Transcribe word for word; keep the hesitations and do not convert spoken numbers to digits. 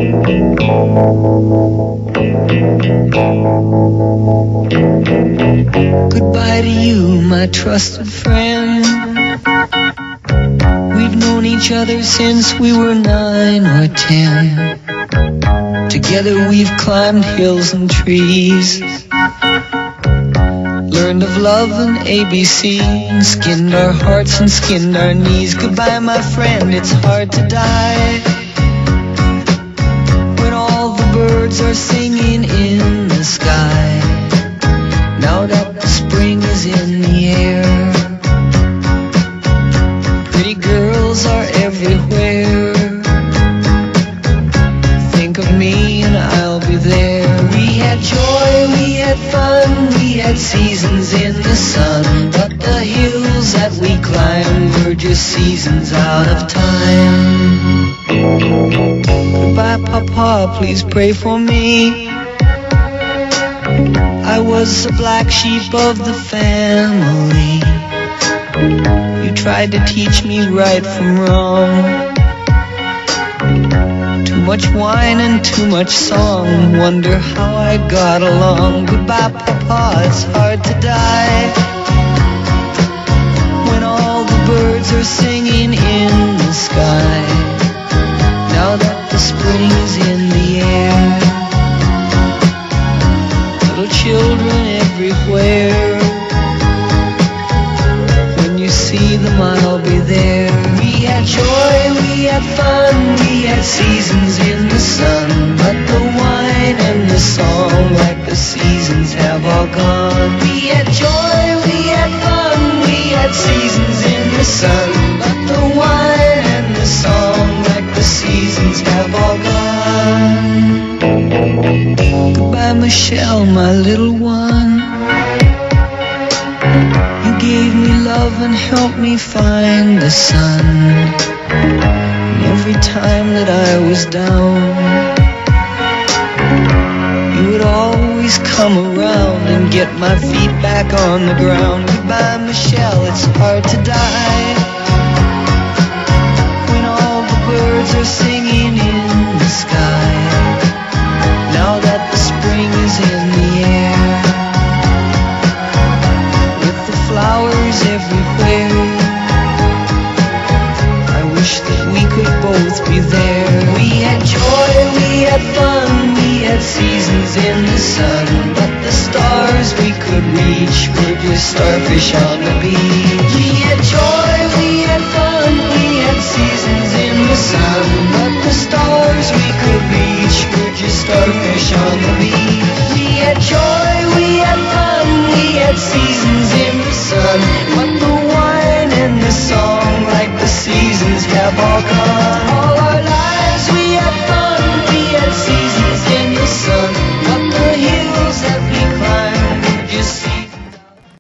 Goodbye to you, my trusted friend. We've known each other since we were nine or ten. Together we've climbed hills and trees, learned of love and A B C, and skinned our hearts and skinned our knees. Goodbye, my friend, it's hard to die when all the birds are singing in the sky. Now that the spring is in the air, pretty girls are everywhere. Think of me and I'll be there. We had joy, we had fun, we had seasons in the sun, but the hills that we climbed were just seasons out of time. Goodbye, Papa, please pray for me. I was the black sheep of the family. You tried to teach me right from wrong. Too much wine and too much song, wonder how I got along. Goodbye, Papa, it's hard to die when all the birds are singing in the sky. Now that the spring is in the air, little children everywhere. When you see them, I'll be there. We had joy, we had fun, we had seasons in the sun, but the wine and the song, like the seasons, have all gone. We had joy, we had fun, we had seasons in the sun, but the wine and the song, like the seasons, have all gone. Goodbye, Michelle, my little one. You gave me love and helped me find the sun. And every time that I was down, you would always come around and get my feet back on the ground. Goodbye, Michelle, it's hard to die when all the birds are singing in the sky. Now that the spring is in the air, with the flowers everywhere, I wish that we could both be there. We had joy, we had fun, we had seasons in the sun, but the stars we could reach were just starfish on the beach. We had joy, we had fun, we had seasons in the sun, but the stars we could reach were just starfish on the beach. We had joy, we had fun, we had seasons in the sun, but the wine and the song, like the seasons, have all gone.